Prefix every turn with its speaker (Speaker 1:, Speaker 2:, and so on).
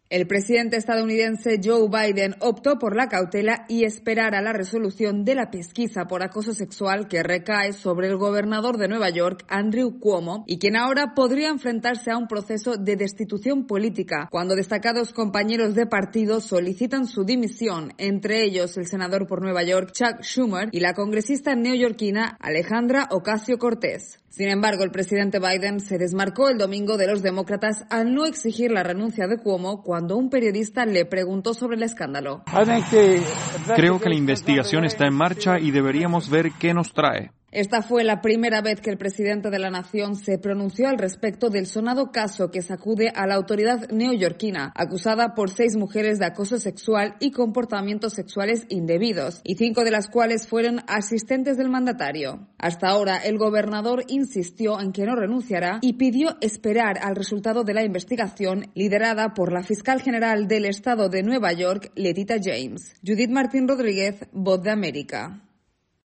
Speaker 1: El presidente estadounidense Joe Biden optó por la cautela y esperar a la resolución de la pesquisa por acoso sexual que recae sobre el gobernador de Nueva York, Andrew Cuomo, y quien ahora podría enfrentarse a un proceso de destitución política cuando destacados compañeros de partido solicitan su dimisión, entre ellos el senador por Nueva York, Chuck Schumer, y la congresista neoyorquina Alexandra Ocasio-Cortez. Sin embargo, el presidente Biden se desmarcó el domingo de los demócratas al no exigir la renuncia de Cuomo cuando un periodista le preguntó sobre el escándalo.
Speaker 2: Creo que la investigación está en marcha y deberíamos ver qué nos trae.
Speaker 1: Esta fue la primera vez que el presidente de la nación se pronunció al respecto del sonado caso que sacude a la autoridad neoyorquina, acusada por 6 mujeres de acoso sexual y comportamientos sexuales indebidos, y 5 de las cuales fueron asistentes del mandatario. Hasta ahora, el gobernador insistió en que no renunciará y pidió esperar al resultado de la investigación liderada por la fiscal general del estado de Nueva York, Letitia James. Judith Martín Rodríguez, Voz de América.